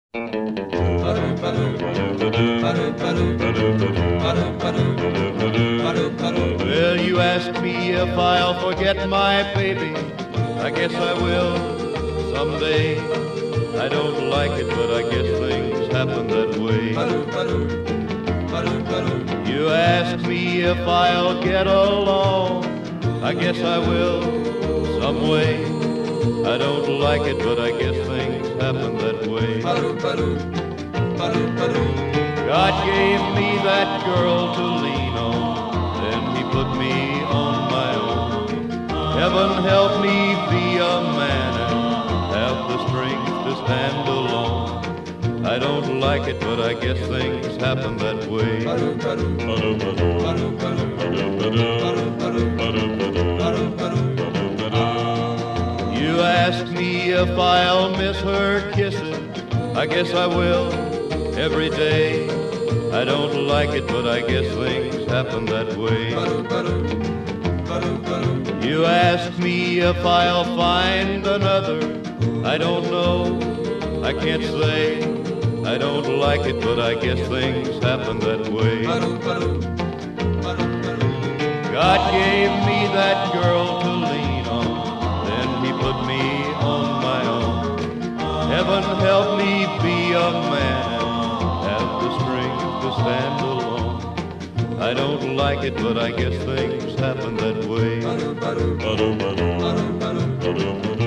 Well, you ask me if I'll forget my baby. I guess I will someday. I don't like it, but I guess things happen that way. You ask me if I'll get along. I guess I will some way. I don't like it, but I guess things happen that way. God gave me that girl to lean on, then he put me on my own. Heaven help me be a man and have the strength to stand alone. I don't like it, but I guess things happen that way. You ask me if I'll miss her kisses. I guess I will every day. I don't like it, but I guess things happen that way. You ask me if I'll find another. I don't know, I can't say. I don't like it, but I guess things happen that way. God gave me that girl to lean on, then he put me on my own. Heaven help me be a man and have the strength to stand alone. I don't like it, but I guess things happen that way.